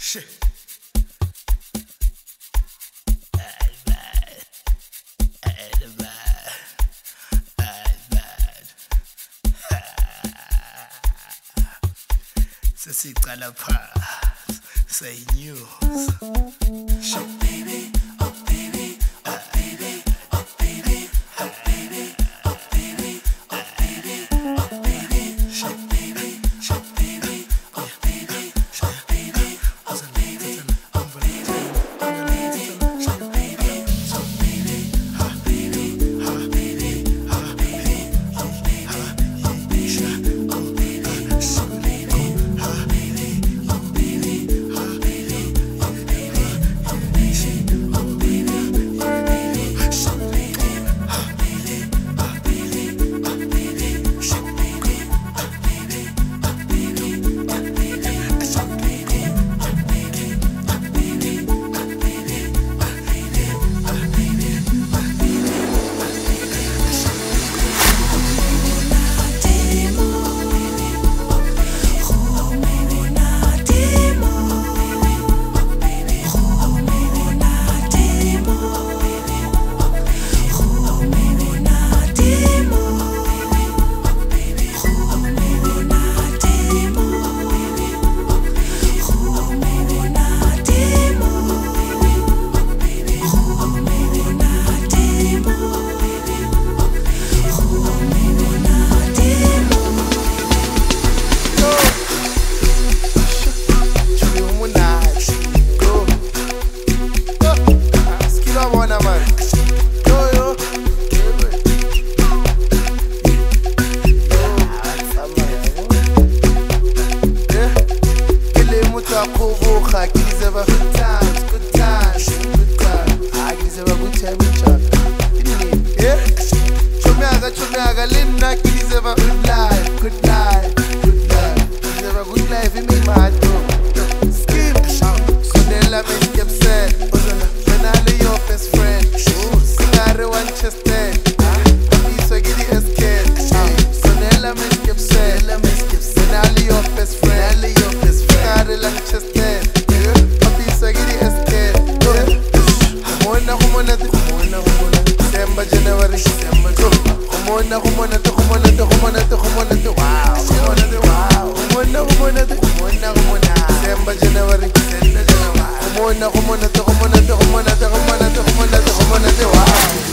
Shit. Sesicala phansi say news. Shit. Baby, oh baby, oh baby, oh baby, oh baby, oh baby, oh baby, oh baby, shit baby, shit baby, oh baby, oh baby, oh baby, oh baby, oh baby, shit baby, oh baby, oh baby, oh baby, oh baby, oh baby, oh baby, shit, oh baby, oh baby, oh baby, oh baby, oh baby, oh baby, oh baby, shit, oh baby, oh baby, shit baby, oh baby, oh baby, oh baby, shit baby, oh baby, oh baby, oh baby, shit baby, oh baby, oh baby, oh baby, oh baby, oh good times, good times, good times. I give a good time, yeah. Chumiaga, Linda, give a good life, good life, good life. Give a good life, you make my door. Skip, Sonella make you upset. When I lay your best friend, Singare one chested. Please get the escape. Sonella make you upset. When I lay your best friend, Singare one chested. January, wow.